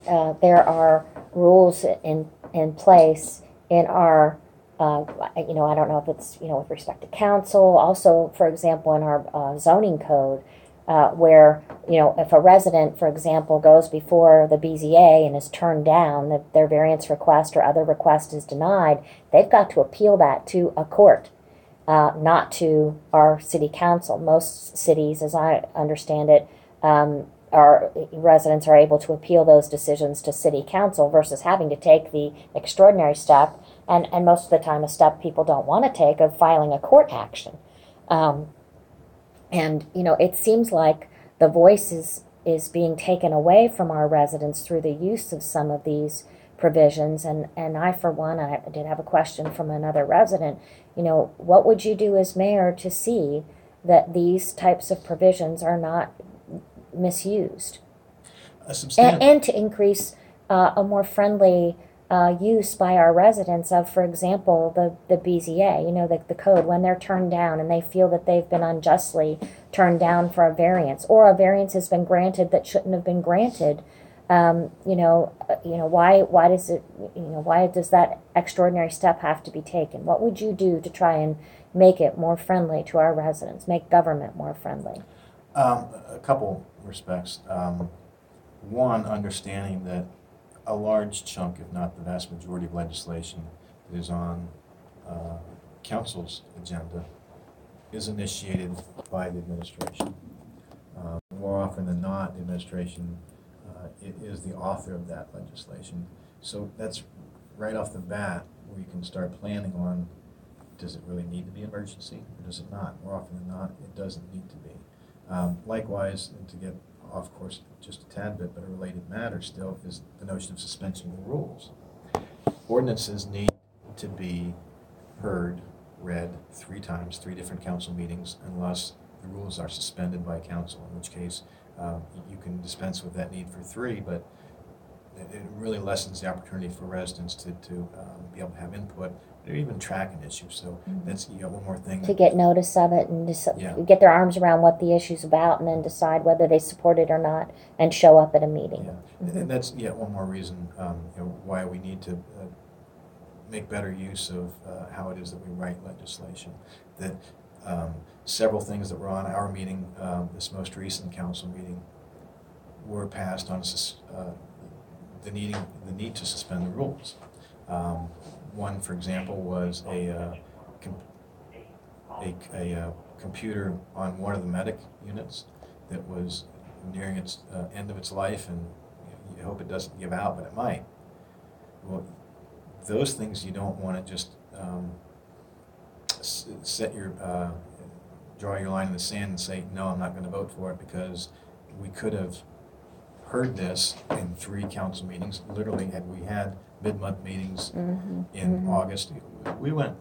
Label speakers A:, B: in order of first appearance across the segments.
A: there are rules in place in our, I don't know if it's, with respect to council, also, for example, in our zoning code, where, if a resident, for example, goes before the BZA and is turned down, their variance request or other request is denied, they've got to appeal that to a court, not to our city council. Most cities, as I understand it, our residents are able to appeal those decisions to city council versus having to take the extraordinary step, and most of the time a step people don't want to take, of filing a court action. And it seems like the voice is being taken away from our residents through the use of some of these provisions. And I, for one, I did have a question from another resident. What would you do as mayor to see that these types of provisions are not misused, and to increase a more friendly use by our residents of, for example, the BZA, the code, when they're turned down and they feel that they've been unjustly turned down for a variance, or a variance has been granted that shouldn't have been granted. Why does that extraordinary step have to be taken? What would you do to try and make it more friendly to our residents, make government more friendly?
B: A couple respects. One, understanding that a large chunk, if not the vast majority of legislation that is on council's agenda is initiated by the administration. More often than not, the administration it is the author of that legislation. So that's right off the bat where you can start planning on, does it really need to be an emergency or does it not? More often than not, it doesn't need to be. Likewise, and to get off course just a tad bit, but a related matter still, is the notion of suspension of the rules. Ordinances need to be heard, read 3 times, 3 different council meetings, unless the rules are suspended by council, in which case you can dispense with that need for 3, but it really lessens the opportunity for residents to be able to have input or even track an issue. So that's one more thing.
A: To get notice of it and get their arms around what the issue's about, and then decide whether they support it or not, and show up at a meeting.
B: And that's one more reason why we need to make better use of how it is that we write legislation. That several things that were on our meeting, this most recent council meeting, were passed on the need to suspend the rules. One, for example, was a computer on one of the medic units that was nearing its end of its life, and you hope it doesn't give out, but it might. Well, those things you don't want to just draw your line in the sand and say, no, I'm not going to vote for it, because we could have heard this in 3 council meetings. Literally, had we had mid-month meetings in August, we went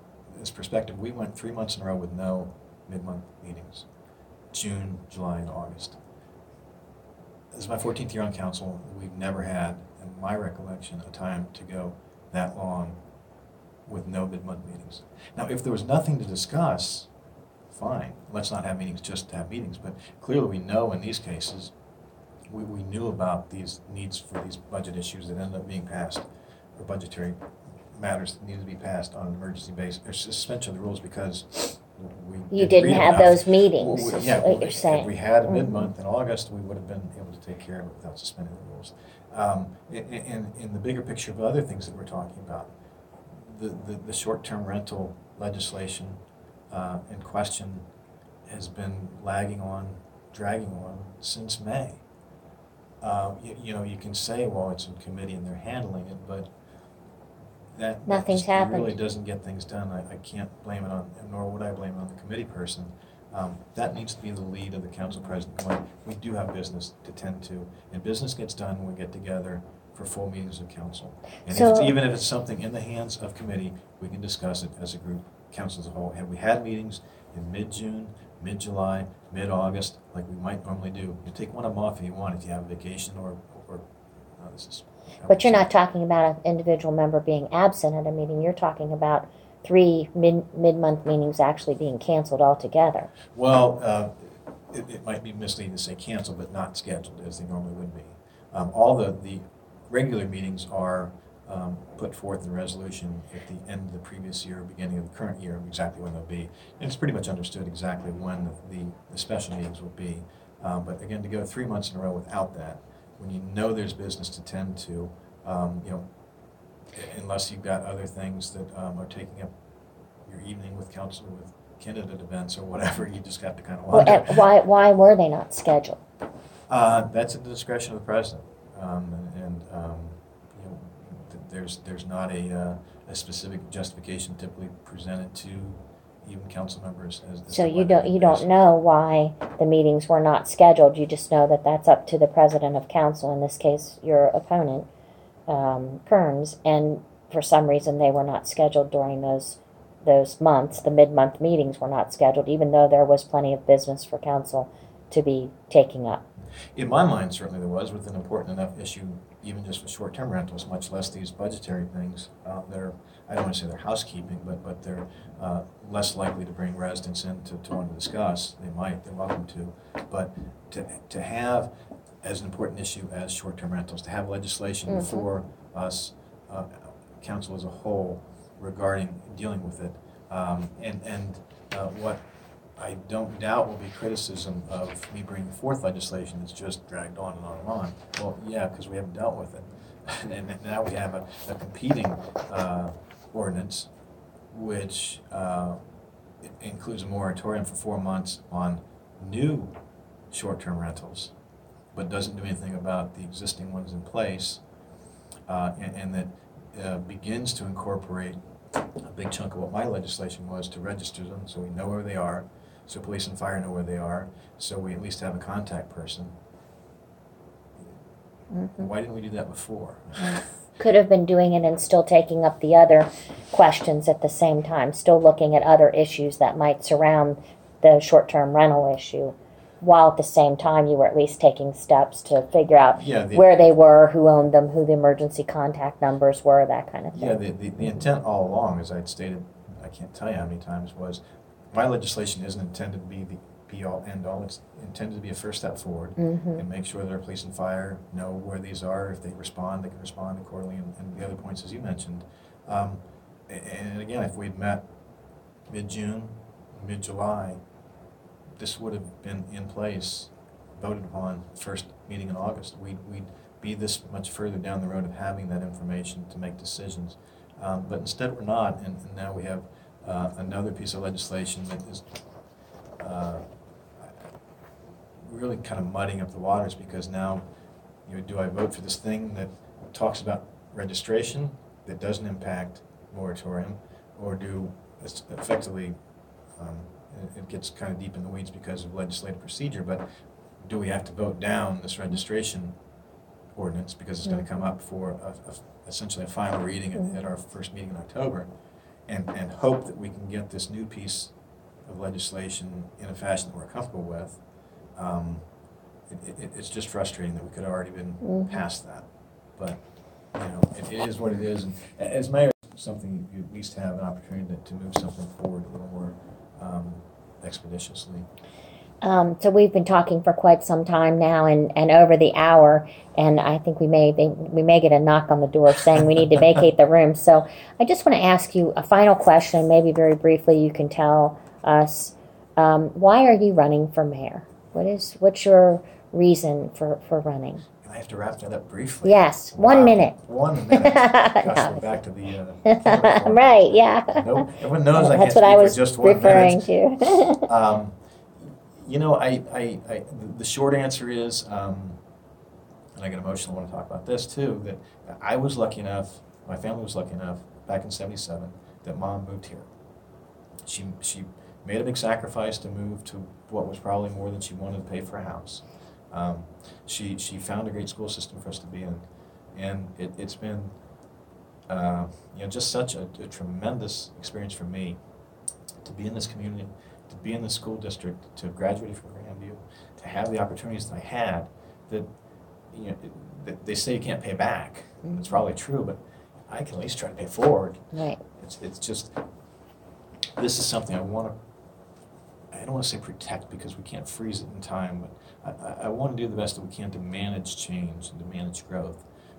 B: 3 months in a row with no mid-month meetings. June, July, and August. This is my 14th year on council. We've never had, in my recollection, a time to go that long with no mid-month meetings. Now, if there was nothing to discuss, fine. Let's not have meetings just to have meetings. But clearly we know in these cases, we knew about these needs for these budget issues that ended up being passed, or budgetary matters that needed to be passed on an emergency basis, or suspension of the rules, because
A: you didn't have those meetings. What you're saying.
B: If we had a mid-month in August, we would have been able to take care of it without suspending the rules. In the bigger picture of other things that we're talking about, the short-term rental legislation in question has been dragging on since May. You can say, well, it's in committee and they're handling it, but
A: nothing's happened.
B: Really doesn't get things done. I can't blame it on, nor would I blame it on the committee person. That needs to be the lead of the council president going, we do have business to tend to, and business gets done when we get together for full meetings of council. And even if it's something in the hands of committee, we can discuss it as a group, council as a whole. Have we had meetings in mid-June, mid-July, mid-August, like we might normally do? You take one of them off if you want, if you have a vacation or this is.
A: But you're not talking about an individual member being absent at a meeting. You're talking about 3 mid-month meetings actually being canceled altogether.
B: Well, it might be misleading to say canceled, but not scheduled as they normally would be. All the regular meetings are put forth in resolution at the end of the previous year, beginning of the current year, exactly when they'll be. And it's pretty much understood exactly when the special meetings will be. But again, to go 3 months in a row without that, when you know there's business to tend to, you know, unless you've got other things that are taking up your evening with council, with candidate events or whatever, you just have to kind of wonder.
A: Why were they not scheduled?
B: That's at the discretion of the president, and you know, there's not a specific justification typically presented to even council members.
A: So you don't know why the meetings were not scheduled. You just know that that's up to the president of council, in this case your opponent, Kearns, and for some reason they were not scheduled during those months. The mid-month meetings were not scheduled, even though there was plenty of business for council to be taking up.
B: In my mind, certainly there was, with an important enough issue, even just with short-term rentals, much less these budgetary things that are, I don't want to say they're housekeeping, but they're less likely to bring residents in to want to discuss. They're welcome to. But to have, as an important issue as short-term rentals, to have legislation before us, council as a whole, regarding dealing with it, and what I don't doubt will be criticism of me bringing forth legislation that's just dragged on and on and on. Well, yeah, because we haven't dealt with it. And now we have a competing ordinance which includes a moratorium for 4 months on new short-term rentals, but doesn't do anything about the existing ones in place, and that begins to incorporate a big chunk of what my legislation was, to register them so we know where they are, so police and fire know where they are, so we at least have a contact person. Why didn't we do that before?
A: Could have been doing it and still taking up the other questions at the same time, still looking at other issues that might surround the short-term rental issue, while at the same time you were at least taking steps to figure out where they were, who owned them, who the emergency contact numbers were, that kind of thing.
B: Yeah, the intent all along, as I'd stated, I can't tell you how many times, was my legislation isn't intended to be the be-all, end-all. It's intended to be a first step forward and make sure that our police and fire know where these are. If they respond, they can respond accordingly, and the other points, as you mentioned. And again, if we'd met mid-June, mid-July, this would have been in place, voted upon, first meeting in August. We'd be this much further down the road of having that information to make decisions. But instead we're not, and now we have another piece of legislation that is really kind of muddying up the waters, because now, you know, do I vote for this thing that talks about registration that doesn't impact moratorium, or do effectively, it gets kind of deep in the weeds because of legislative procedure, but do we have to vote down this registration ordinance because it's going to come up for essentially a final reading at our first meeting in October, and hope that we can get this new piece of legislation in a fashion that we're comfortable with? It's just frustrating that we could have already been past that. But, you know, it is what it is. And as mayor, something you at least have an opportunity to move something forward a little more expeditiously.
A: So we've been talking for quite some time now, and over the hour, and I think we may get a knock on the door saying we need to vacate the room. So I just want to ask you a final question, maybe very briefly you can tell us. Why are you running for mayor? What's your reason for running?
B: I have to wrap that up briefly.
A: Yes, 1 minute.
B: 1 minute. Gosh, we're back to the
A: right, yeah.
B: Nope. Everyone knows I can't
A: That's what I
B: speak
A: was
B: for just 1
A: referring
B: minute.
A: to.
B: You know, the short answer is, and I get emotional when I talk about this too, that I was lucky enough, my family was lucky enough, back in '77, that Mom moved here. She made a big sacrifice to move to what was probably more than she wanted to pay for a house. She found a great school system for us to be in, and it's been you know, just such a tremendous experience for me to be in this community, to be in the school district, to have graduated from Grandview, to have the opportunities that I had. That, you know, they say you can't pay back. It's probably true, but I can at least try to pay forward.
A: Right.
B: It's just, this is something I don't want to say protect, because we can't freeze it in time, but I want to do the best that we can to manage change and to manage growth.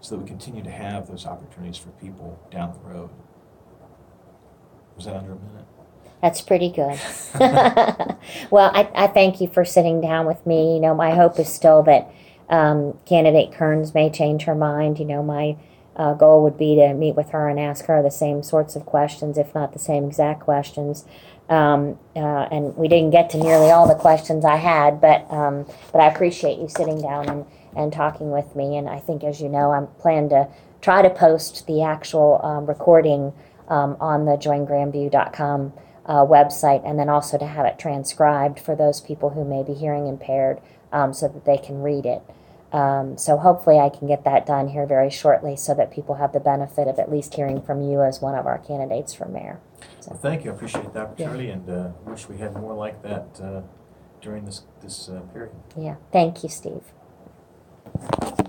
B: so that we continue to have those opportunities for people down the road. Was that under a minute?
A: That's pretty good. Well, I thank you for sitting down with me. My hope is still that candidate Kearns may change her mind. My goal would be to meet with her and ask her the same sorts of questions, if not the same exact questions. And we didn't get to nearly all the questions I had, but I appreciate you sitting down and talking with me. And I think, as you know, I'm planning to try to post the actual recording on the joingrandview.com website, and then also to have it transcribed for those people who may be hearing impaired, so that they can read it. So hopefully I can get that done here very shortly, so that people have the benefit of at least hearing from you as one of our candidates for mayor.
B: Well, thank you. I appreciate the opportunity, and wish we had more like that during this period.
A: Yeah. Thank you, Steve.